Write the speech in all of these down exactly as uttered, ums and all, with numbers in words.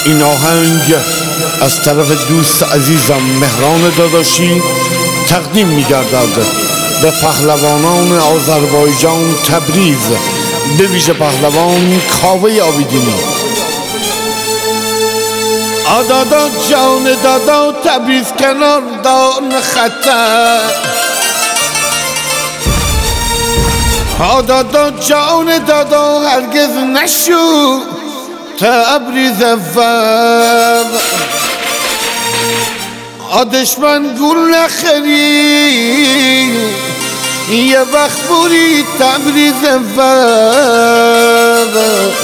این آهنگ از طرف دوست عزیزم مهران داداشی تقدیم می‌گردد به پهلوانان آذربایجان تبریز، به ویژه پهلوان کاوه آبیدینی. آدادا جان دادا تبریز کنار دان خطر، آدادا جان دادا هرگز نشو تبریز اول. آدشمن گل نخری یه وقت بوری تبریز اول.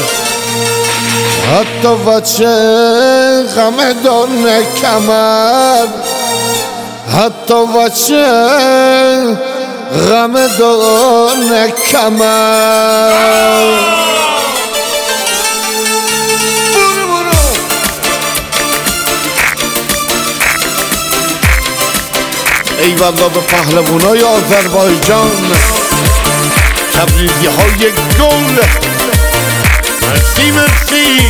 حتی بچه غمه دان کمر، حتی بچه غمه دان کمر. ای والله به پهلوانای آذربایجان، تبریزی های گل، مرسی مرسی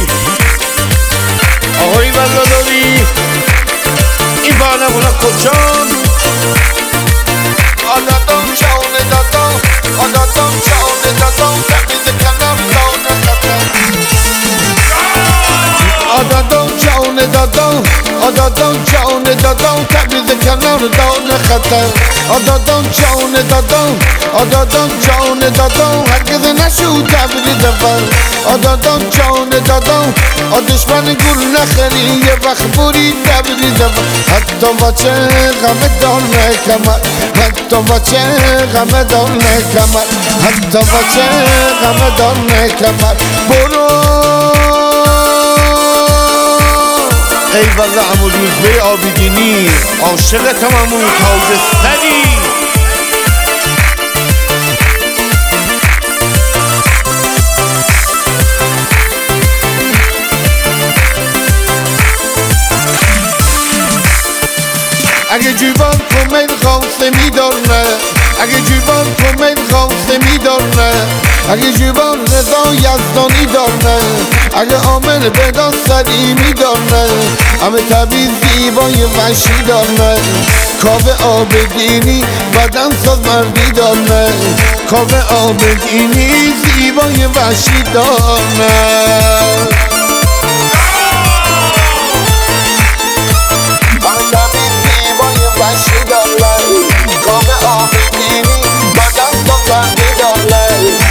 آقای والله. این پهلوانا کجان؟ آدادان جان دادا، آدادان جان دادا تبریز کنار دان خطر. آدادان جان دادا، آدادان جان دادا تبریز کنار دان خطر. آدادان جان دادا، آدادان جان دادا هرگز نشو تبریز اول. آدادان جان دادا آدشمن گل نخری یه وقت بوری تبریز اول. حتی بچه غمه دان کمر، حتی بچه غمه دان کمر، حتی بچه غمه دان کمر. برو ای والله عمو روزبه آبیدینی، عاشقتم عمو تاج سری. اگه جیبان تو میل خواسته میدارنه، اگه جیبان تو میل خواسته میدارنه، اگه جیبان رضا یزدانی دارنه، اگه عامل بدان سری میدارنه، همه تبریز زیبای وحشی دارنه. کاوه آبدینی بدن ساز مردی دارنه، کاوه آبدینی زیبای وحشی دارنه. وحشی داره کاوه آبیدینی بدن تو فردی داره.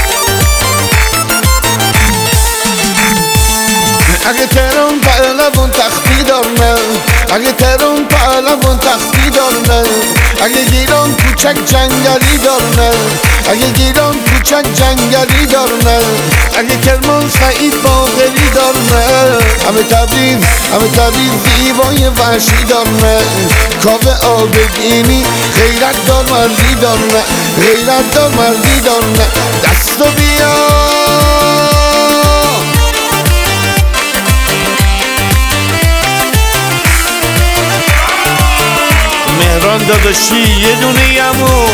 اگه تهران پهلوان تختی داره، اگه تهران پهلوان تختی داره، اگه گیران کوچک جنگلی داره، اگه گیران کوچک جنگلی داره، اگه کرمان سعید باقری داره، همه تبریز همه تبریز زیبای وحشی داره. کاوه آبدینی غیرت دار مردی داره، غیرت دار مردی داره. دستو بیا مهران داداشی یه دونه یمو.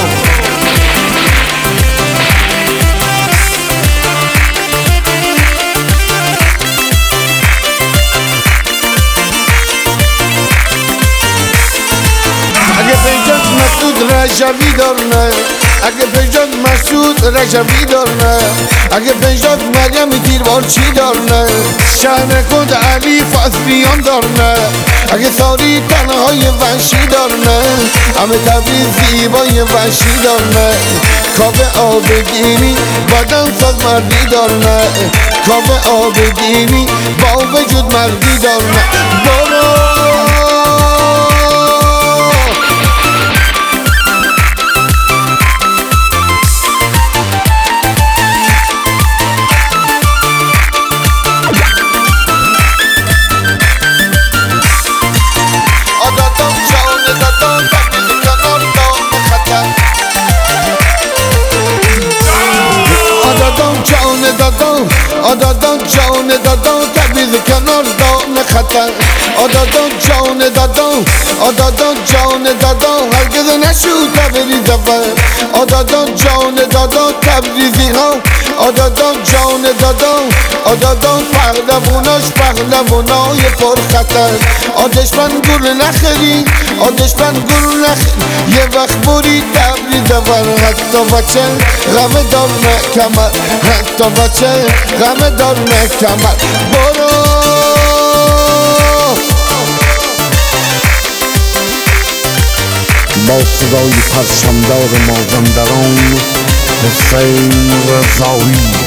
اگه پیجان مسعود رجبی دارنه، اگه پیجان مسعود رجبی دارنه، اگه پیجان مریم تیربارچی دارنه، شهر کند علی فضلیان دارنه، اگه ساری تنهای وحشی دارنه، همه تبریز زیبای وحشی دارنه. کاوه آبدینی بدن ساز مردی دارنه، کاوه آبدینی با وجود مردی دارنه. برو آدادان جان دادا تبریز کنار دان خطر. آدادان جان دادا، آدادان جان دادا هرگز هرگز نشد تبریز اول آدادان جان دادان تبریزی ها آدادان جان دادان آدادان پهلواناش پهلوانای پرخطر آدشمن گل نخری آدشمن گل نخری یه وقت بری تبریز اول حتی بچه غمه دار محکمر حتی بچه غمه دار محکمر برو با صدای پرچمدار مازندران حسین رضایی